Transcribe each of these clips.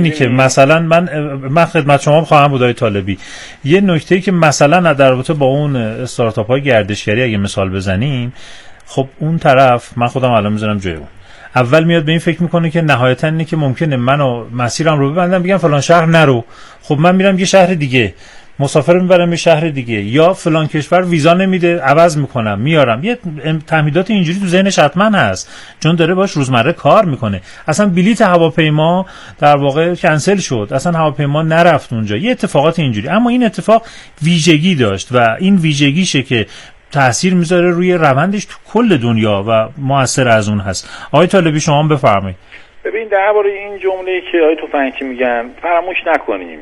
اینی که مثلا من خدمت شما خواهم بود آقای طالبی، یه نکته‌ای که مثلا در رابطه با اون استارتاپ‌های گردشگری اگه مثال بزنیم، خب اون طرف من خودم الان میذارم جای اون، اول میاد به این فکر میکنه که نهایتا اینه که ممکنه منو مسیرم رو ببندم بگم فلان شهر نرو، خب من میرم یه شهر دیگه، مسافر میبرم یه شهر دیگه، یا فلان کشور ویزا نمیده عوض میکنم میارم. یه تمهیدات اینجوری تو ذهنش حتما هست چون داره باش روزمره کار میکنه. اصلا بلیط هواپیما در واقع کنسل شد، اصلا هواپیما نرفت اونجا، یه اتفاقات اینجوری. اما این اتفاق ویژگی داشت و این ویژگیشه که تأثیر میذاره روی روندش تو کل دنیا و مؤثر از اون هست. آقای طالبی شما بفرمایید. ببین درباره این جمله‌ای که آقای تفنگچی میگن فراموش نکنیم،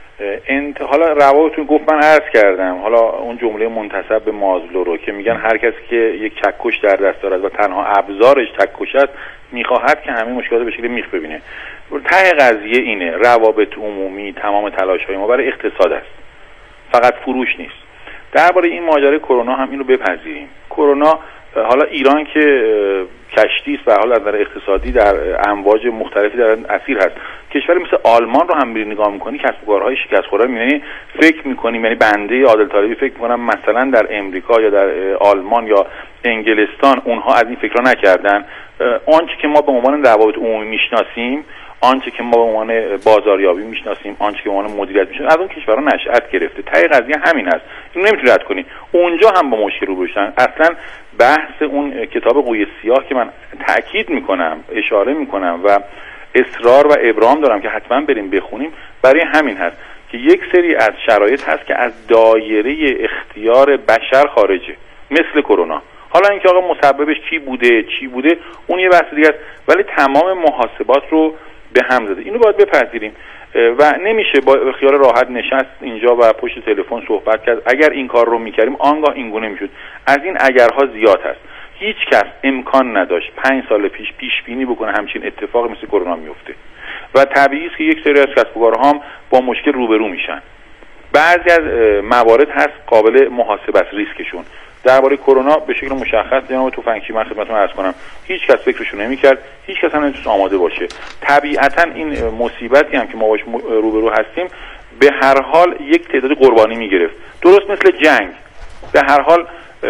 حالا روابطتون گفت من عرض کردم، حالا اون جمله منتسب به مازلو رو که میگن هر کسی که یک چکش در دست دارد و تنها ابزارش چکش است میخواهد که همه مشکلات به شکل میخ ببینه. ته قضیه اینه، روابط عمومی تمام تلاش‌های ما برای اقتصاد است، فقط فروش نیست. درباره این ماجرای کرونا هم اینو بپذیریم. کرونا حالا ایران که کشتی است و حالا از نظر اقتصادی در امواج مختلفی در اسیر هست. کشوری مثل آلمان رو هم می‌بینی نگاه می‌کنی، کسب و کارهای شکست خورده می‌بینی، فکر می‌کنیم، یعنی بنده عادل طالبی فکر می‌کنم مثلا در امریکا یا در آلمان یا انگلستان اونها از این فکرها نکردن. آنچه که ما به عنوان روابط عمومی میشناسیم، آنچه که ما به عنوان بازاریابی میشناسیم، آنچه که به عنوان مدیریت میشناسیم، از اون کشورها نشأت گرفته. ته قضیه همین است. اینو نمیتونی رد کنی. اونجا هم با مشکل روبرو شدن. اصلا بحث اون کتاب قوی سیاه که من تاکید میکنم، اشاره میکنم و اصرار و ابرام دارم که حتما بریم بخونیم، برای همین هست که یک سری از شرایط هست که از دایره اختیار بشر خارجه، مثل کرونا. حالا اینکه آقا مسببش چی بوده اون یه بحث دیگه است، ولی تمام محاسبات رو به هم زده. اینو باید بپذیریم و نمیشه با خیال راحت نشست اینجا و پشت تلفن صحبت کرد. اگر این کار رو میکردیم آنگاه این گونه میشد. از این اگرها زیاد هست. هیچ کس امکان نداشت 5 سال پیش بینی بکنه همچین اتفاقی مثل کرونا میفته و طبیعی است که یک سری از کسب و کارها هم با مشکل روبرو میشن. بعضی از موارد هست قابل محاسبه است ریسکشون. درباره کرونا به شکل مشخص جناب تفنگچی من خدمتتون عرض کنم، هیچ کس فکرشو نمی‌کرد، هیچ کس هم نمی‌تونست آماده باشه. طبیعتاً این مصیبتی هم که ما باش روبرو هستیم به هر حال یک تعداد قربانی می‌گرفت. درست مثل جنگ. به هر حال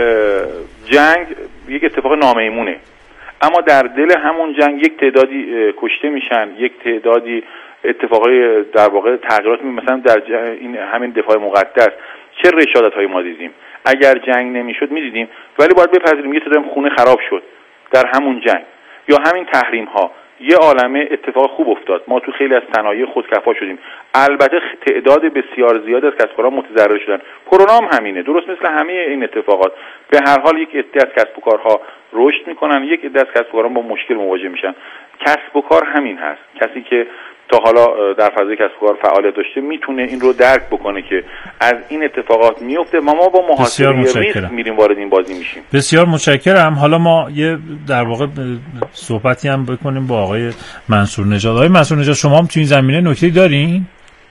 جنگ یک اتفاق نامیمونه، اما در دل همون جنگ یک تعدادی کشته میشن، یک تعدادی اتفاقای در واقع تغییرات مثلا در این همین دفاع مقدس چه رشادت‌هایی ما دیدیم. اگر جنگ نمیشد میدیدیم، ولی باید بپذیریم یه تعداد خونه خراب شد در همون جنگ. یا همین تحریم ها، یه عالمه اتفاق خوب افتاد، ما تو خیلی از صنایع خودکفا شدیم. البته تعداد بسیار زیاد از کسب و کارها متضرر شدن. کرونا هم همینه، درست مثل همه این اتفاقات. به هر حال یک عده از کسب و کارها رشد میکنن، یک عده از کسب و کارها با مشکل مواجه میشن. کسب و کار همین هست. کسی که تا حالا در فضای کسب و کار فعالیت داشته میتونه این رو درک بکنه که از این اتفاقات میفته و ما با محاسبه ریسک میریم وارد این بازی میشیم. بسیار متشکرم. حالا ما یه در واقع صحبتی هم بکنیم با آقای منصور نژاد. آقای منصور نژاد شما هم تو این زمینه نکته‌ای دارین؟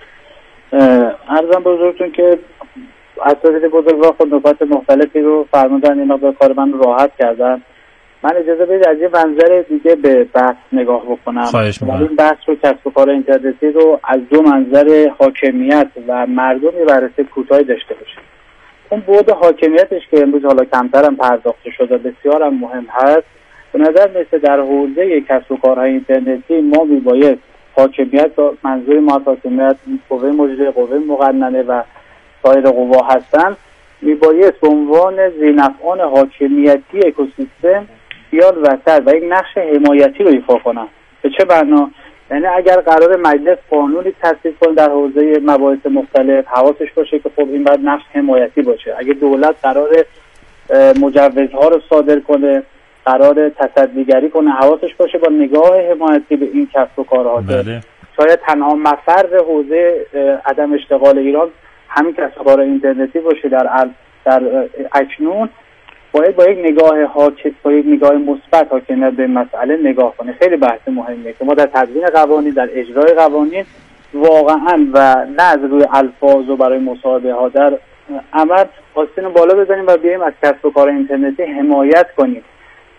عرضم بزرگتون که اساتید بزرگوار خود نکات مختلفی رو فرمودن، اینا به کار من راحت کردن. من اجازه بدید از یه منظر دیگه به بحث نگاه بکنم. این بحث رو کسب و کار اینترنتی رو از دو منظر حاکمیت و مردم یه بررسی کوتاهی داشته باشیم. اون بعد حاکمیتش که امروز حالا کمتر هم پرداخته شده بسیار هم مهم هست. به نظر میسه در حوزه کسب و کارهای اینترنتی ما میباید حاکمیت، منظور ما حاکمیت قوه مجریه، قوه مقننه و سایر قوا هستن، میباید به عنوان ذی‌نفعان حاکمیتی اکوسیستم بیان وسط و یک نقش حمایتی رو ایفا کنن. به چه معنا؟ یعنی اگر قرار مجلس قانونی تصویب کنه در حوزه مباحث مختلف، حواسش باشه که خب این باید نقش حمایتی باشه. اگه دولت قرار مجوزها رو صادر کنه، قرار تصدیگری کنه، حواسش باشه با نگاه حمایتی به این کسب و کارها. شاید تنها مفر حوزه عدم اشتغال ایران همین کسب و کار اینترنتی باشه. در اکنون باید با یک نگاه مثبت حاکمیت به مسئله نگاه کنه. خیلی بحث مهمیه که ما در تدوین قوانین، در اجرای قوانین واقعا و نه از روی الفاظ و برای مصاحبه ها، در عمل آستین بالا بزنیم و بیایم از کسب و کار اینترنتی حمایت کنیم.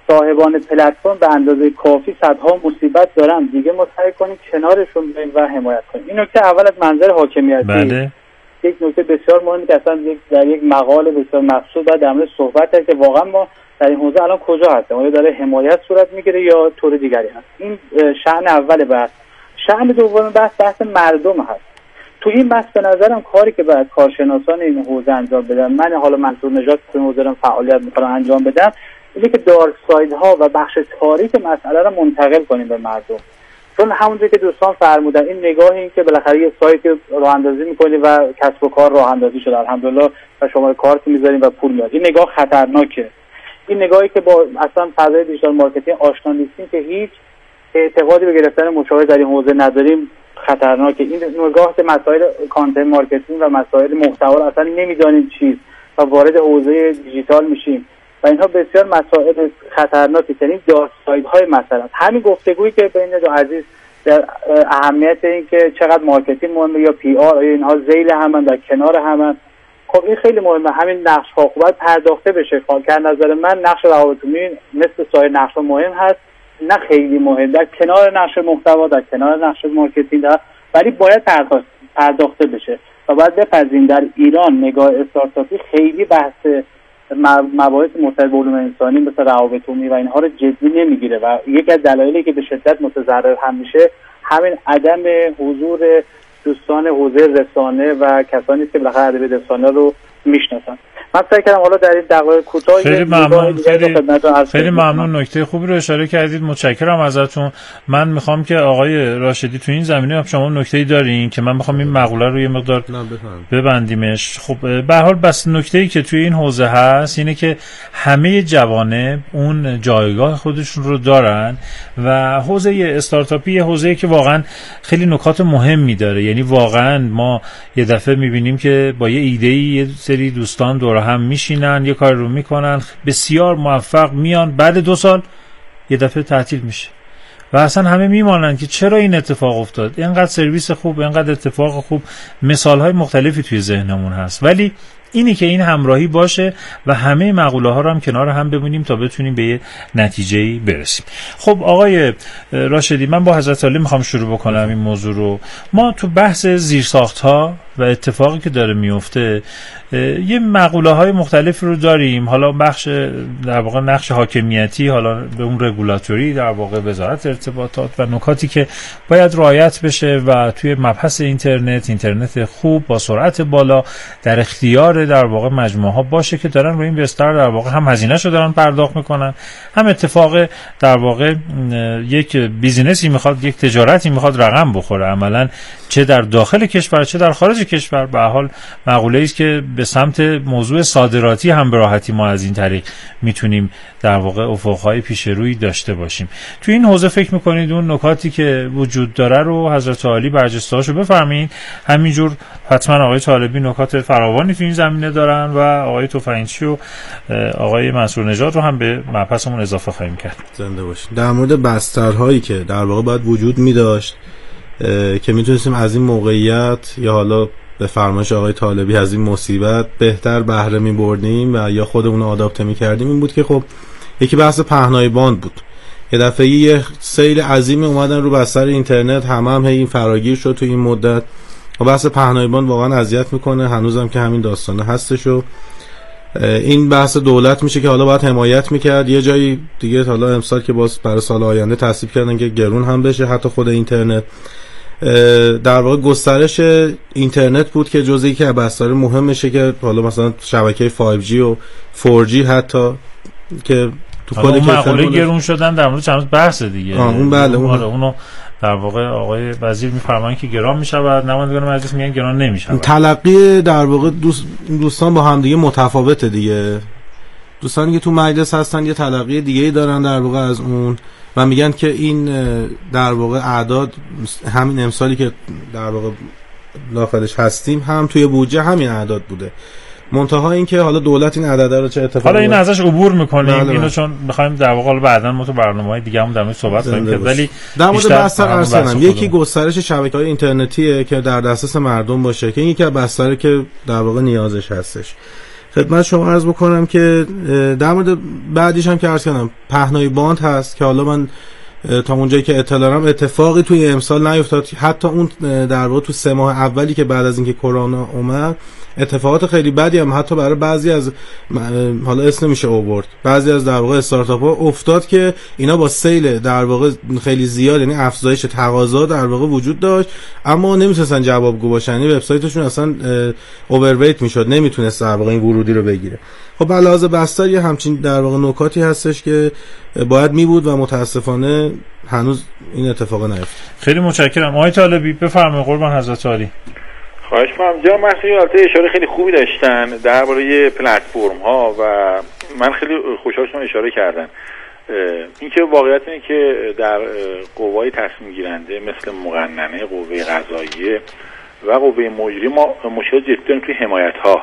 صاحبان پلتفرم به اندازه کافی صدها مصیبت دارن دیگه، ما سعی کنیم کنارشون بریم و حمایت کنیم. این نکته اول از منظر حاکمیتی. بله. یک نکته بسیار مهمه که اصلا در یک مقاله بسیار مقصود و در مورد صحبت هست که واقعا ما در این حوزه الان کجا هستیم، آیا داره حمایت صورت میگیره یا طور دیگری هست. این شأن اول بحث. شأن دوم بحث مردم هست. تو این بحث به نظرم کاری که باید کارشناسان این حوزه انجام بدن، من حالا منصور نژاد تو این حوزه دارم فعالیت میکنم انجام بدم، اینه که دارک ساید ها و بخش تاریک مسئله رو منتقل کنیم به مردم. چون همونجوری که دوستان فرمودن این نگاهی این که بالاخره یه سایت راه اندازی می‌کنی و کسب و کار راه اندازی شده الحمدلله و شما کارت می‌ذارین و پول میاد، این نگاه خطرناکه. این نگاهی که با اصلا فضای دیجیتال مارکتینگ آشنا نیستیم که هیچ اعتقادی به گرفتن مشاوره در این حوزه نداریم خطرناکه. این نگاه به مسائل کانتنت مارکتینگ و مسائل محتوا اصلا نمی‌دانیم چیست و وارد حوزه دیجیتال میشیم و اینها بسیار مسائل خطرناکه. یعنی دارک سایدهای مثلا همین گفتگویی که بین دو عزیز در اهمیت این که چقدر مارکتینگ مهمه یا پی آر، آیا اینها ذیل همن در کنار همن، خب این خیلی مهمه. همین نقش ها خوب پرداخته بشه. که نظر من نقش روابط عمومی مثل سایر نقش ها مهم هست، نه خیلی مهم در کنار نقش محتوا، در کنار نقش مارکتینگ، ولی باید پرداخته بشه و باید بپذیریم در ایران نگاه استارتاپی خیلی بحث مباحث مرتبط به علوم انسانی مثل روابط عمومی و اینها رو جدی نمیگیره و یکی از دلایلی که به شدت متضرر هم میشه همین عدم حضور دوستان حوزه رسانه و کسانی که بالاخره ادبیات رسانه رو میشناسن. من فکر کردم حالا در این دقایق کوتاه خیلی ممنون نکته خوبی رو اشاره کردید، متشکرم ازتون. من میخوام که آقای راشدی تو این زمینه شما نکته‌ای دارین که من میخوام این مقوله رو یه مقدار ببندیمش. خب به هر حال بس نکته‌ای که توی این حوزه هست اینه که همه جوانب اون جایگاه خودشون رو دارن و حوزه استارتاپی یه حوزه‌ای که واقعا خیلی نکات مهمی داره. یعنی واقعا ما یه دفعه میبینیم که با یه ایده‌ای یه سری دوستان دور هم میشینن یه کار رو میکنن بسیار موفق، میان بعد 2 سال یه دفعه تعطیل میشه و اصلا همه میمانن که چرا این اتفاق افتاد. اینقدر سرویس خوب، اینقدر اتفاق خوب، مثالهای مختلفی توی ذهنمون هست، ولی اینی که این همراهی باشه و همه مقوله ها رو هم کنار هم ببینیم تا بتونیم به یه نتیجه‌ای برسیم. خب آقای راشدی، من با حضرت علی میخوام شروع بکنم این موضوع رو. ما تو بحث زیرساخت‌ها و اتفاقی که داره میفته یه مقوله های مختلف رو داریم. حالا بخش در واقع نقش حاکمیتی، حالا به اون رگولاتوری در واقع وزارت ارتباطات و نکاتی که باید رعایت بشه و توی مبحث اینترنت خوب با سرعت بالا در اختیار در واقع مجموعه ها باشه که دارن روی این بستر در واقع هم هزینه‌شو دارن پرداخت میکنن، هم اتفاق در واقع یک بیزینسی میخواد، یک تجارتی میخواد رقم بخوره عملاً، چه در داخل کشور چه در خارج کشور. به حال مقوله‌ای است که به سمت موضوع صادراتی هم به راحتی ما از این طریق میتونیم در واقع افق‌های پیش روی داشته باشیم. تو این حوزه فکر میکنید اون نکاتی که وجود داره رو حضرت عالی برجسته‌هاشو بفرمایید، همینجور حتما آقای طالبی نکات فراوانی تو این زمینه دارن و آقای تفنگچی و آقای منصور نژاد رو هم به مبحثمون اضافه خواهیم کرد. زنده باشید. در مورد بسترهایی که در واقع باید وجود می‌داشت که میتونستیم از این موقعیت یا حالا به فرمایش آقای طالبی از این مصیبت بهتر بهره می‌بردیم و یا خودمون رو آداپته می‌کردیم، این بود که خب یکی بحث پهنای باند بود. یه دفعه یه سیل عظیمی اومدن رو بستر اینترنت، هم این فراگیر شد تو این مدت و بحث پهنای باند واقعا اذیت میکنه، هنوزم که همین داستانه هستش و این بحث دولت میشه که حالا باید حمایت میکرد. یه جایی دیگه حالا امسال که باز برای سال آینده تصویب کردن که گرون هم بشه حتی خود اینترنت. در واقع گسترش اینترنت بود که جزئی که بستر مهمشه که حالا مثلا شبکه 5G و 4G حتی که تو خود مقوله گرون شدن در مورد چند بحث دیگه. اون بله اونو در واقع آقای وزیر میفرمایند که گران میشود، نمایندگان مجلس میگن گران نمیشود. تلقی در واقع دوستان با هم دیگه متفاوته دیگه. دوستانی که تو مجلس هستن یه تلقی دیگه‌ای دارن در واقع از اون و میگن که این در واقع اعداد همین امسالی که در واقع داخلش هستیم هم توی بودجه همین اعداد بوده. منتها این که حالا دولت این عدده رو چه اتفاقی حالا این ازش عبور میکنیم اینو چون میخوایم در واقع بعداً ما تو برنامه‌های دیگه هم در مورد صحبت کنیم که ولی در مورد بستر ارسنم یکی گسترش شبکه‌های اینترنتیه که در دسترس مردم باشه که این یکی از بستره که در واقع نیازش هستش خدمت شما عرض بکنم که در مورد بعدیش هم که عرض کردم پهنای باند هست که حالا من تا اونجایی که اطلاع دارم اتفاقی توی امسال نیفتاد. حتی اون در واقع تو 3 ماه اولی که بعد از اینکه کرونا اومد اتفاقات خیلی بدی هم حتی برای بعضی از حالا اسم نمیشه آورد بعضی از در واقع استارتاپ‌ها افتاد که اینا با سیل در واقع خیلی زیاد، یعنی افزایش تقاضا در واقع وجود داشت اما نمیتونستن جوابگو باشن، یعنی وبسایتشون اصلا اوورویت میشد، نمیتونست در واقع این ورودی رو بگیره. خب علاوه بستر یه همچین در واقع نکاتی هستش که باید می بود و متاسفانه هنوز این اتفاق نیفتاد. خیلی متشکرم. آقای طالبی بفرمایید. قربان حضرت عالی. خواهش می‌کنم. جناب مسئولی اشاره خیلی خوبی داشتن درباره پلتفرم ها و من خیلی خوشحال شدم اشاره کردن. اینکه واقعیت اینه که در قوای تصمیم گیرنده مثل مقننه، قوه قضاییه و قوه مجری ما مشکل جدی داریم توی حمایت ها.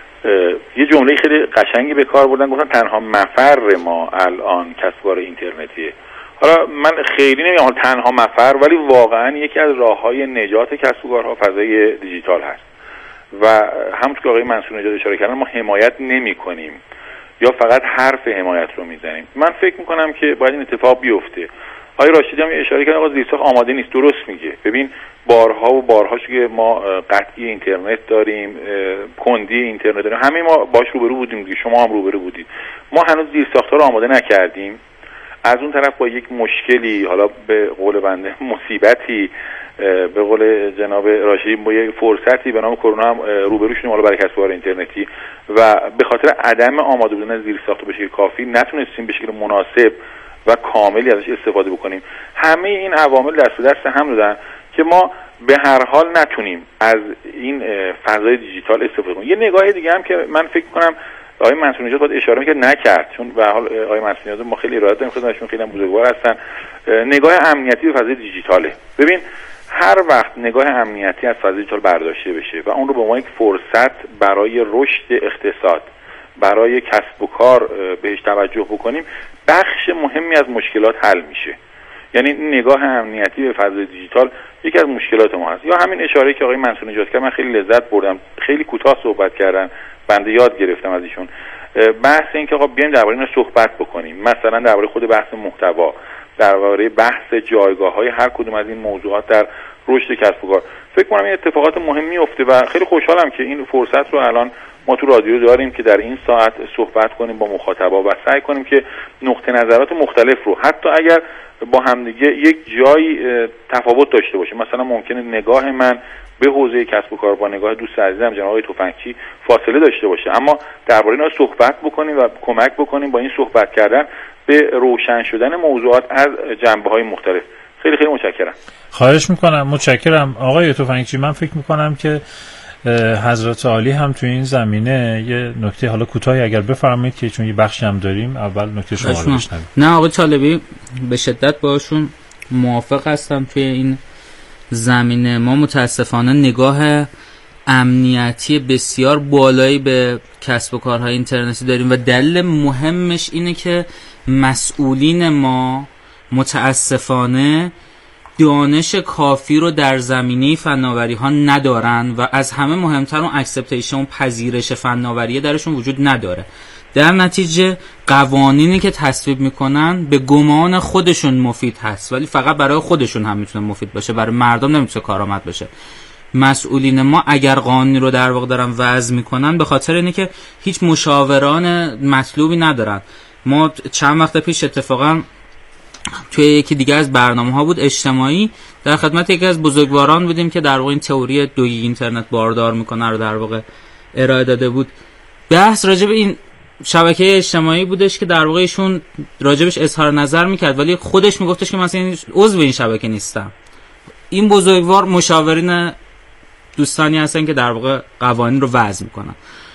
یه جمله خیلی قشنگی به کار بردن، گفتن تنها مفر ما الان کسب و کار اینترنتیه. حالا من خیلی نمیگم تنها مفر، ولی واقعا یکی از راههای نجات کسب و کارها فضای دیجیتال هست و همونطور که آقای منصور نژاد اشاره کردن ما حمایت نمی‌کنیم یا فقط حرف حمایت رو میزنیم. من فکر می‌کنم که باید این اتفاق بیفته. آقای راشدی هم اشاره کردن آقا زیرساخت آماده نیست. درست میگه. ببین بارها و بارها که ما قطعی اینترنت داریم، کندی اینترنت داریم، همه ما باش روبرو بودیم دیگه، شما هم روبرو بودید. ما هنوز زیرساخت‌ها رو آماده نکردیم. از اون طرف با یک مشکلی، حالا به قول بنده مصیبتی، به قول جناب راشدی با یک فرصتی به نام کرونا هم روبرو شدیم حالا برای کسب و کار اینترنتی و به خاطر عدم آماده بودن زیرساخت به شکل کافی نتونستیم به شکل مناسب و کاملی ازش استفاده بکنیم. همه این عوامل دست به دست هم دادن که ما به هر حال نتونیم از این فضای دیجیتال استفاده کنیم. یه نگاه دیگه هم که من فکر کنم آقای منصور نژاد باید اشاره می‌کرد نکرد، چون به حال آقای منصور نژاد ما خیلی ارائه داریم خدمتشون، خیلی هم بزرگوار هستن. نگاه امنیتی به فضای دیجیتاله. ببین هر وقت نگاه امنیتی از فضای دیجیتال برداشته بشه و اون رو به عنوان یک فرصت برای رشد اقتصاد، برای کسب و کار بهش توجه بکنیم، بخش مهمی از مشکلات حل میشه. یعنی نگاه امنیتی به فضای دیجیتال یکی از مشکلات ما هست. یا همین اشاره‌ای که آقای منصور نژاد کرد، من خیلی لذت بردم، خیلی کوتاه صحبت کردن، بنده یاد گرفتم از ایشون. بحث این که آقا بیایم درباره اینا صحبت بکنیم، مثلا درباره خود بحث محتوا، درباره بحث جایگاه‌های هر کدوم از این موضوعات در رشد کسب و کار. فکر کنم این اتفاقات مهمی افته و خیلی خوشحالم که این فرصت رو الان ما تو رادیو داریم که در این ساعت صحبت کنیم با مخاطبا و سعی کنیم که نقطه نظرات مختلف رو حتی اگر با همدیگه یک جایی تفاوت داشته باشه، مثلا ممکنه نگاه من به حوزه کسب و کار با نگاه دوست عزیزم جناب آقای تفنگچی فاصله داشته باشه، اما درباره اینا صحبت بکنیم و کمک بکنیم با این صحبت کردن به روشن شدن موضوعات از جنبه‌های مختلف. خیلی خیلی متشکرم. خواهش میکنم. متشکرم آقای تفنگچی. من فکر میکنم که حضرت عالی هم تو این زمینه یه نکته حالا کوتاهی اگر بفرمایید که چون یه بخشی هم داریم اول نکته شما رو بشنویم. نه آقای طالبی به شدت باشون موافق هستم توی این زمینه. ما متاسفانه نگاه امنیتی بسیار بالایی به کسب و کارهای اینترنتی داریم و دلیل مهمش اینه که مسئولین ما متاسفانه دانش کافی رو در زمینه فناوری ها ندارن و از همه مهمتر اون اکسپتیشن، پذیرش فناوری درشون وجود نداره. در نتیجه قوانینی که تصویب میکنن به گمان خودشون مفید هست ولی فقط برای خودشون هم میتونه مفید باشه، برای مردم نمیتونه کارآمد باشه. مسئولین ما اگر قانونی رو در واقع دارن وضع میکنن به خاطر اینه که هیچ مشاوران مطلوبی ندارن. ما چند وقت پیش اتفاقا توی یکی دیگه از برنامه‌ها بود اجتماعی، در خدمت یکی از بزرگواران بودیم که در واقع این تئوری 2 گیگ اینترنت باردار میکنه رو در واقع ارائه داده بود. بحث راجع به این شبکه اجتماعی بودش که در واقع ایشون راجبش اظهار نظر میکرد ولی خودش میگفتش که مثلا عضو این شبکه نیستم. این بزرگوار مشاورین دوستانی هستن که در واقع قوانین رو وضع میکنن.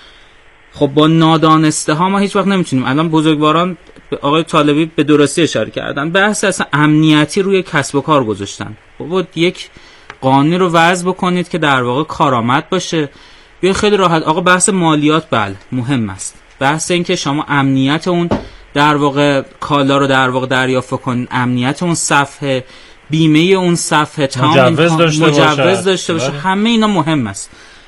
خب با نادانسته ها ما هیچ وقت نمیتونیم. الان بزرگواران آقای طالبی به درستی اشاره کردن، بحث اصلا امنیتی روی کسب و کار گذاشتن. بابا یک قانونی رو وضع بکنید که در واقع کارآمد باشه. بیا خیلی راحت آقا بحث مالیات بله مهم است، بحث این که شما امنیت اون در واقع کالا رو در واقع دریافت کنید، امنیت اون صفحه، بیمه اون صفحه، مجوز داشته باشه، همه اینا مهم است.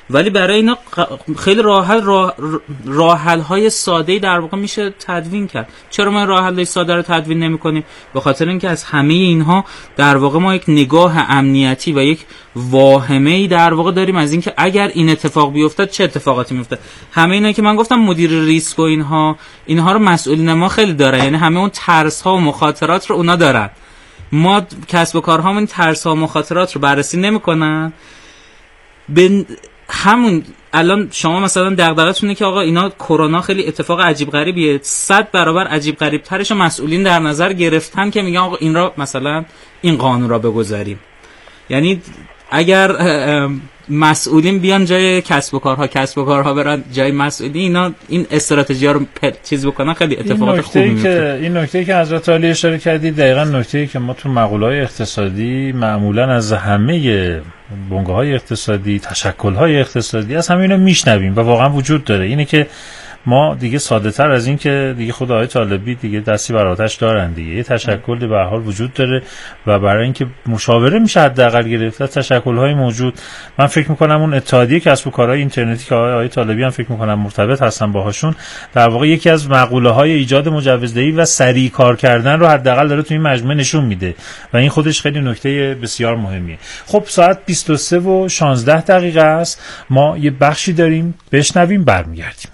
ولی برای اینا خیلی راه حل های ساده‌ای در واقع میشه تدوین کرد. چرا ما راه حل ساده رو تدوین نمی‌کنیم؟ به خاطر اینکه از همه اینها در واقع ما یک نگاه امنیتی و یک واهمه‌ای در واقع داریم از اینکه اگر این اتفاق بیفتاد چه اتفاقاتی میفته. همه اینا که من گفتم مدیر ریسک و اینها رو مسئولین ما خیلی داره، یعنی همه اون ترس‌ها و مخاطرات رو اونا دارن. ما کسب و کارهامون ترس‌ها و مخاطرات رو بررسی نمی‌کنن. به همون الان شما مثلا دغدغه‌تونه که آقا اینا کرونا خیلی اتفاق عجیب غریبیه، 100 برابر عجیب غریب ترش مسئولین در نظر گرفتن که میگن آقا این را مثلا این قانون را بگذاریم. یعنی اگر مسئولین بیان جای کسب و کارها برن جای مسئولین، اینا این استراتژی رو چیز بکنن، خیلی اتفاقات خوبی میفته. این نکته که حضرت عالی اشاره کردید دقیقاً نکته‌ای که ما تو مقوله‌های اقتصادی معمولاً از همه بنگاه‌های اقتصادی، تشکل‌های اقتصادی از همینا میشنویم و واقعاً وجود داره. اینه که ما دیگه ساده‌تر از این که دیگه خود آقای طالبی دیگه دستی بر آتش دارن دیگه، یه تشکل به هر حال وجود داره و برای اینکه مشاوره میشه حداقل گرفت از تشکل‌های موجود. من فکر می‌کنم اون اتحادیه کسب و کارهای اینترنتی که آقای طالبی هم فکر می‌کنم مرتبط هستن باهاشون، در واقع یکی از مقوله‌های ایجاد مجوزدهی و سریع کار کردن رو حداقل داره تو این مجموعه نشون میده و این خودش خیلی نکته بسیار مهمیه. خب ساعت 23:16 است، ما یه بخشی داریم بشنویم برمیگردیم.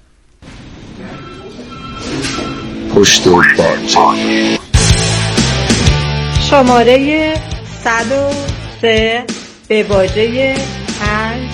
پشت و پاچ شماره 103 به واژه 5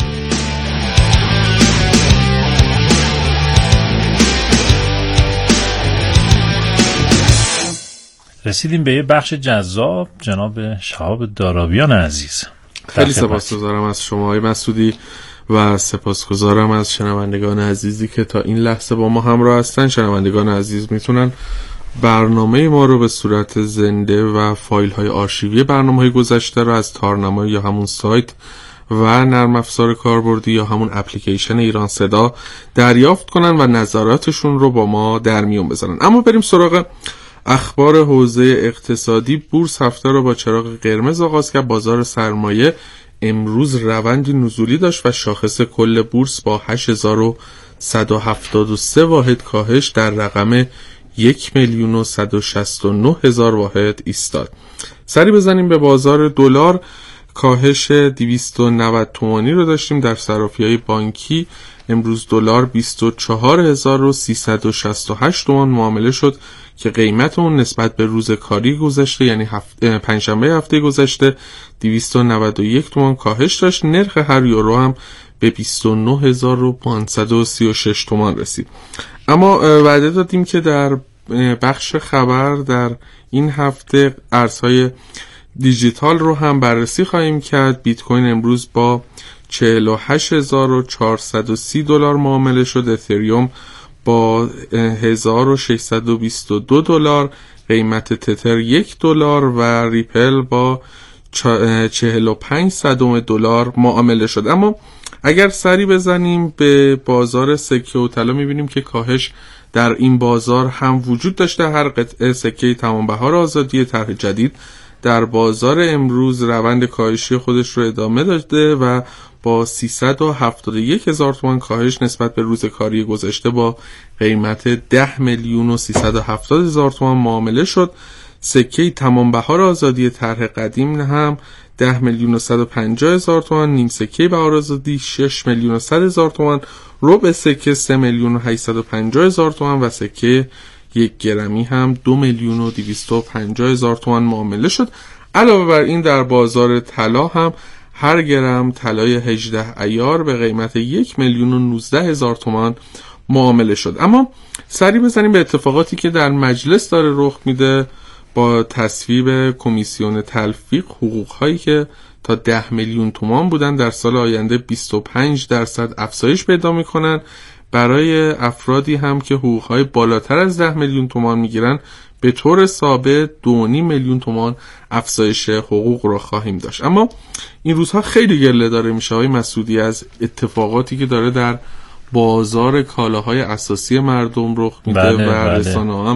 رسیدیم به یه بخش جذاب. جناب شهاب دارابیان عزیز، خیلی سپاسگزارم از شما آقای مسعودی و سپاسگزارم از شنوندگان عزیزی که تا این لحظه با ما همراه هستن. شنوندگان عزیز میتونن برنامه ما رو به صورت زنده و فایل های آرشیوی برنامه‌های گذشته رو از تارنما یا همون سایت و نرم افزار کاربردی یا همون اپلیکیشن ایران صدا دریافت کنن و نظراتشون رو با ما در میون بذارن. اما بریم سراغ اخبار حوزه اقتصادی. بورس هفته رو با چراغ قرمز آغاز کرد. بازار سرمایه امروز روندی نزولی داشت و شاخص کل بورس با 8173 واحد کاهش در رقم 1,169,000 واحد ایستاد. سری بزنیم به بازار دلار. کاهش 290 تومانی رو داشتیم در صرافی‌های بانکی. امروز دلار 24368 تومان معامله شد که قیمت اون نسبت به روز کاری گذشته یعنی پنجشنبه هفته گذشته 291 تومان کاهش داشت. نرخ هر یورو هم به 29536 تومان رسید. اما وعده دادیم که در بخش خبر در این هفته ارزهای دیجیتال رو هم بررسی خواهیم کرد. بیت کوین امروز با 48430 دلار معامله شد. اتریوم با 1622 دلار، قیمت تتر 1 دلار و ریپل با 45 صدم دلار معامله شد. اما اگر سری بزنیم به بازار سکه و طلا میبینیم که کاهش در این بازار هم وجود داشته. هر قطعه سکه تمام بهار آزادی طرح جدید در بازار امروز روند کاهشی خودش رو ادامه داده و با 371,000 تومان کاهش نسبت به روز کاری گذشته با قیمت 10,370,000 تومان معامله شد. سکه تمام بهار آزادی طرح قدیم هم 10,150,000 تومان، نیم سکه بهار آزادی 6,100,000 تومان، ربع سکه 3,850,000 تومان و سکه 1 گرمی هم 2,250,000 تومان معامله شد. علاوه بر این در بازار طلا هم هر گرم طلای 18 عیار به قیمت 1,19,000 تومان معامله شد. اما سری بزنیم به اتفاقاتی که در مجلس داره رخ میده با تصویب کمیسیون تلفیق. حقوق‌هایی که تا 10 میلیون تومان بودن در سال آینده 25% افزایش پیدا می‌کنن. برای افرادی هم که حقوق‌های بالاتر از 10 میلیون تومان میگیرن به طور ثابت 2.5 میلیون تومان افزایش حقوق رو خواهیم داشت. اما این روزها خیلی گله داره میشه آقای مسعودی از اتفاقاتی که داره در بازار کالاهای اساسی مردم رخ میده و رسانه‌ها هم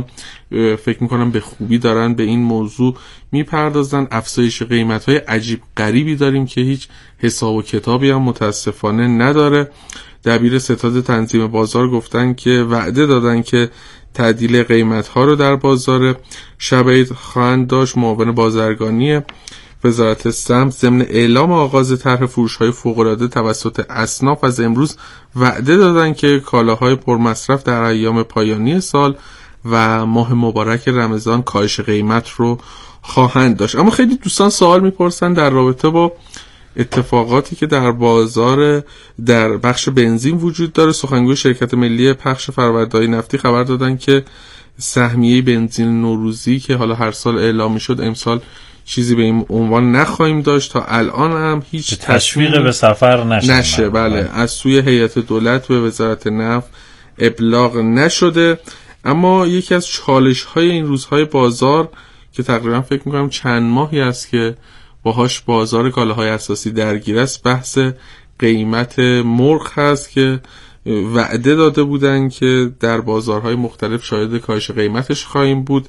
فکر میکنم به خوبی دارن به این موضوع میپردازن. افزایش قیمت‌های عجیب غریبی داریم که هیچ حساب و کتابی هم متاسفانه نداره. دبیر ستاد تنظیم بازار گفتن که وعده دادن که تعدیل قیمت‌ها رو در بازار شب عید خواهند داشت. معاون بازرگانی وزارت سمت ضمن اعلام آغاز طرح فروش‌های فوق‌العاده توسط اصناف از امروز وعده دادن که کالاهای پرمصرف در ایام پایانی سال و ماه مبارک رمضان کاهش قیمت رو خواهند داشت. اما خیلی دوستان سوال میپرسن در رابطه با اتفاقاتی که در بازار در بخش بنزین وجود داره. سخنگوی شرکت ملی پخش فرآورده‌های نفتی خبر دادن که سهمیه بنزین نوروزی که حالا هر سال اعلام میشد امسال چیزی به این عنوان نخواهیم داشت. تا الان هم هیچ تشویق به سفر نشه. بله، از سوی هیئت دولت به وزارت نفت ابلاغ نشده. اما یکی از چالش‌های این روزهای بازار که تقریبا فکر می‌کنم چند ماهی است که باهاش بازار کالاهای اساسی درگیر است، بحث قیمت مرغ هست که وعده داده بودن که در بازارهای مختلف شاهد کاهش قیمتش خواهیم بود.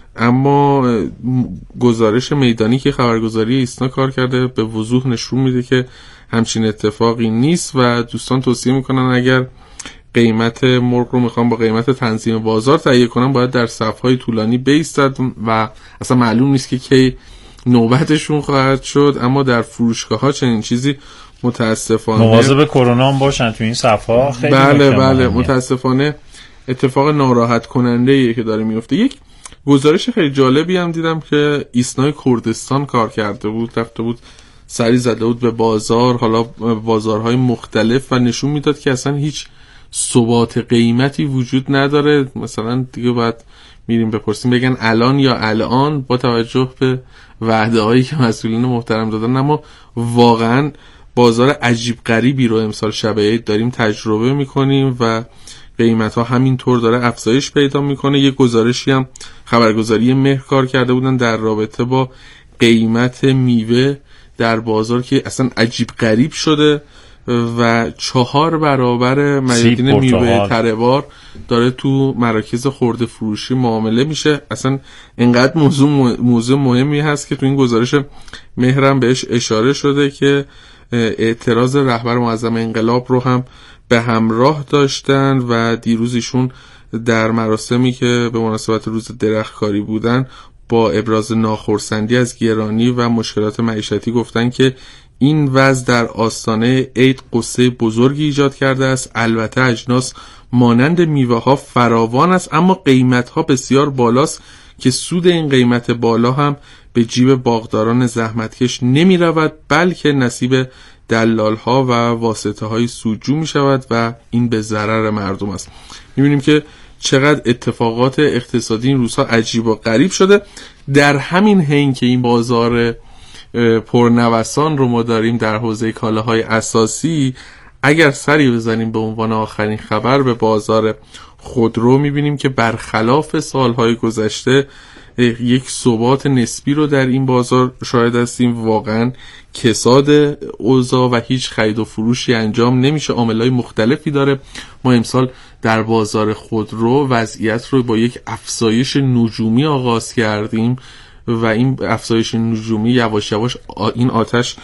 اما گزارش میدانی که خبرگزاری ایسنا کار کرده به وضوح نشون میده که همچین اتفاقی نیست و دوستان توصیه میکنن اگر قیمت مرغ رو میخوام با قیمت تنظیم بازار تهیه کنم باید در صف‌های طولانی بایستد و اصلا معلوم نیست که کی نوبتشون خواهد شد. اما در فروشگاه‌ها چنین چیزی متاسفانه مواظب کرونا هم باشن تو این صف‌ها. خیلی بله متاسفانه اتفاق ناراحت کننده‌ایه که داره میفته. یک گزارش خیلی جالبی هم دیدم که ایسنای کردستان کار کرده بود، رفته بود سری زده بود به بازار، حالا بازارهای مختلف، و نشون میداد که اصلا هیچ ثبات قیمتی وجود نداره. مثلا دیگه باید میریم بپرسیم بگن الان یا الان با توجه به وعده هایی که مسئولین محترم دادن. اما واقعا بازار عجیب غریبی رو امسال شب عید داریم تجربه میکنیم و قیمت ها همینطور داره افزایش پیدا میکنه. یه گزارشی هم خبرگزاری مهر کار کرده بودن در رابطه با قیمت میوه در بازار که اصلا عجیب غریب شده و 4 برابر میادین میوه تره‌بار داره تو مراکز خرده فروشی معامله میشه. اصلا اینقدر موضوع مهمی هست که تو این گزارش مهرم بهش اشاره شده که اعتراض رهبر معظم انقلاب رو هم به همراه داشتن و دیروز ایشون در مراسمی که به مناسبت روز درختکاری بودن با ابراز ناخرسندی از گرانی و مشکلات معیشتی گفتن که این وضع در آستانه عید غصه بزرگی ایجاد کرده است. البته اجناس مانند میوه ها فراوان است اما قیمت ها بسیار بالاست که سود این قیمت بالا هم به جیب باغداران زحمتکش نمی رود بلکه نصیب دلال ها و واسطه های سودجو می شود و این به ضرر مردم است. می بینیم که چقدر اتفاقات اقتصادی این روزها عجیب و غریب شده. در همین حین که این بازار پرنوسان رو ما داریم در حوزه کالاهای اساسی، اگر سری بزنیم به عنوان آخرین خبر به بازار خودرو، میبینیم که برخلاف سالهای گذشته یک ثبات نسبی رو در این بازار شاهد هستیم. واقعا کساد اوضاع و هیچ خرید و فروشی انجام نمیشه، عاملای مختلفی داره. ما امسال در بازار خودرو وضعیت رو با یک افزایش نجومی آغاز کردیم و این افزایش نجومی یواش یواش این آتش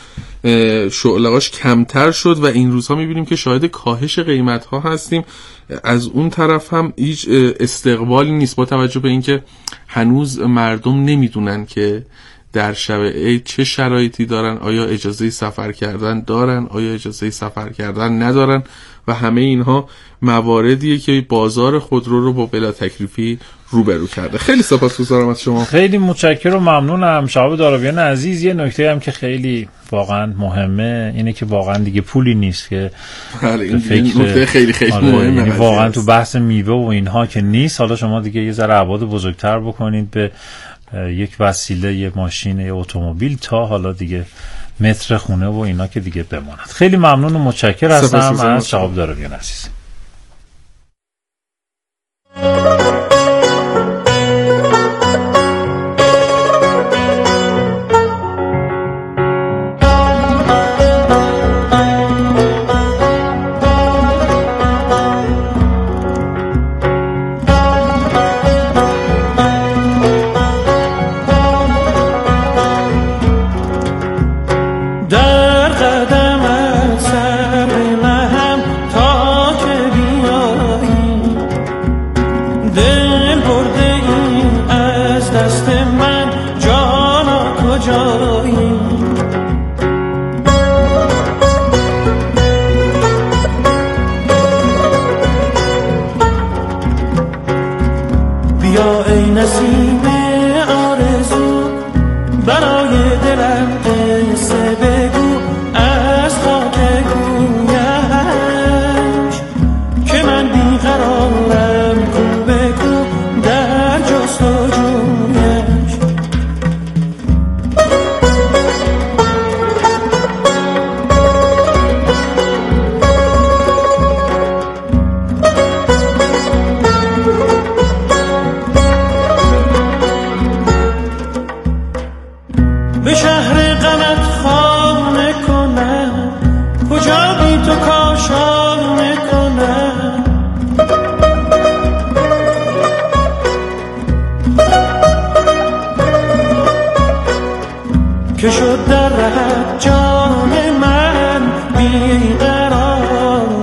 شعله‌اش کمتر شد و این روزها میبینیم که شاهد کاهش قیمت‌ها هستیم. از اون طرف هم هیچ استقبالی نیست با توجه به اینکه هنوز مردم نمیدونن که در شب عید چه شرایطی دارن، آیا اجازه سفر کردن دارن، آیا اجازه سفر کردن ندارن و همه اینها مواردیه که بازار خودرو رو با بلا تکلیفی روبرو کرده. خیلی سپاسگزارم از شما. خیلی متشکرم و ممنونم شهاب داراویان عزیز. یه نکته هم که خیلی واقعا مهمه اینه که واقعا دیگه پولی نیست که بله این نکته خیلی مهمه. واقعا تو بحث میوه و اینها که نیست. حالا شما دیگه یه ذره ابعاد بزرگتر بکنید به یک وسیله، یه ماشین، یه اتومبیل تا حالا دیگه متر خونه و اینا که دیگه بماند. خیلی ممنون و متشکر هستم از شهاب داراویان عزیز. کجا بی تو کاشان میکنم که شد در رهت جان من بیقرار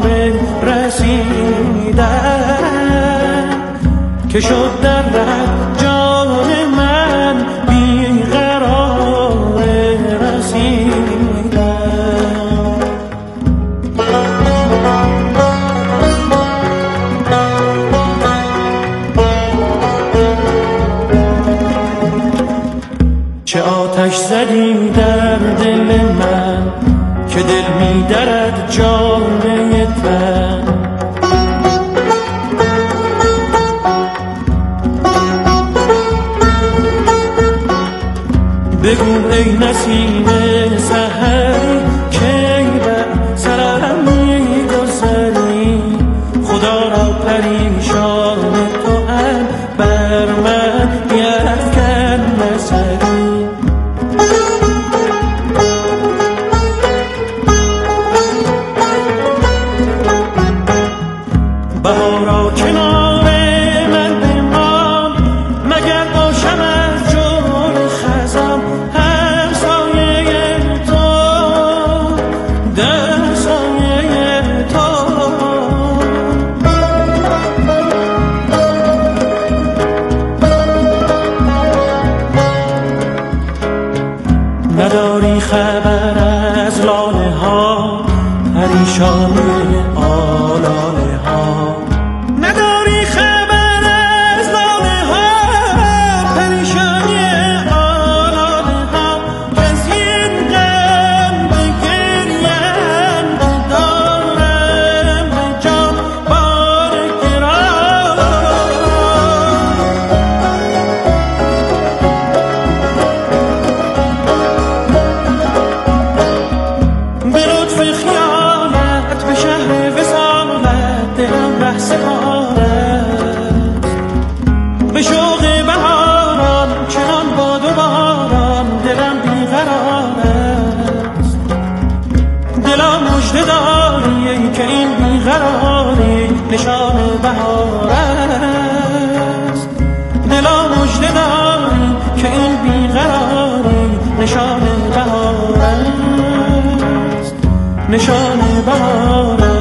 رسیدن که شد در رهت جان من بیقرار رسیدن چه آتش زدی در دل من که دل می درد جامه تن بگو ای نسیم سحری کی بر سرم می گذری خدا را پریشان تو هم بر من بیفکن نظری بهارا کنار من بمان مگر باشم از جور خزم هم سایه تو در سایه تو نداری خبر از لاله ها پریشانی آلاله ها نداری خبر از لاله ها پریشانی آلاله ها کسی این غم بگریم دارم به جان بار گران به لطف خیالت به شهر وصالت دلم بحث به شوق بهاران چنان باد و باران دلم بیقرار است دلم مژده داری ای که این بیقراری نشان بهار است دلم مژده داری که این بیقراری نشان بهار است نشان بهار است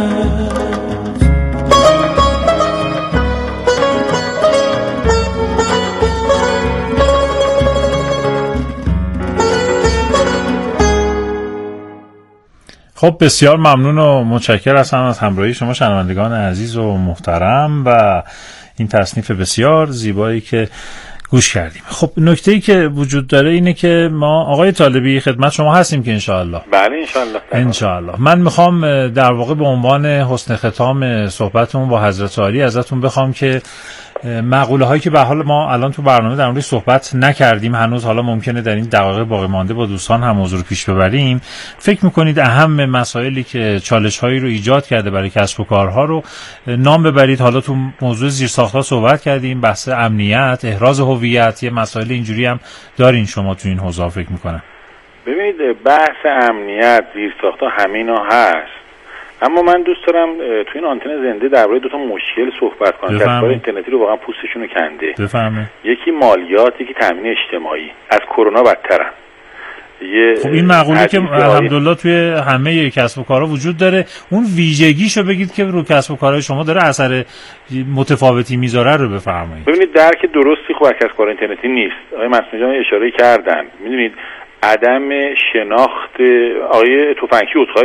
خب بسیار ممنون و متشکر هستم از همراهی شما شنوندگان عزیز و محترم و این تصنیف بسیار زیبایی که گوش کردیم. خب نکته‌ای که وجود داره اینه که ما آقای طالبی خدمت شما هستیم که انشاءالله. بله انشاءالله. انشاءالله. من میخوام در واقع به عنوان حسن ختام صحبتمون با حضرت عالی ازتون بخوام که مقوله هایی که به حال ما الان تو برنامه در موردش صحبت نکردیم هنوز، حالا ممکنه در این دقایق باقی مانده با دوستان هم موضوع رو پیش ببریم، فکر میکنید اهم مسائلی که چالش هایی رو ایجاد کرده برای کسب و کارها رو نام ببرید؟ حالا تو موضوع زیرساخت‌ها صحبت کردیم، بحث امنیت، احراز هویت، یه مسائل اینجوری هم دارین شما تو این حوزه فکر میکنم. ببینید بحث امنیت، زیرساخت‌ها همینا هست، اما من دوست دارم تو این آنتن زنده درباره دو تا مشکل صحبت کنم که کار اینترنتی رو واقعا پوستشون رو کنده. بفهمه. یکی مالیات، یکی تامین اجتماعی. از کرونا بدترن. خب این مقوله که الحمدلله توی همه کسب و کارها وجود داره، اون ویژگیشو بگید که رو کسب و کارهای شما داره اثر متفاوتی میذاره رو بفرمایید. ببینید درک درستی خب از کسب و کار اینترنتی نیست. آقای مسئول جان اشاره کردن. میدونید عدم شناخت آقای تفنگچی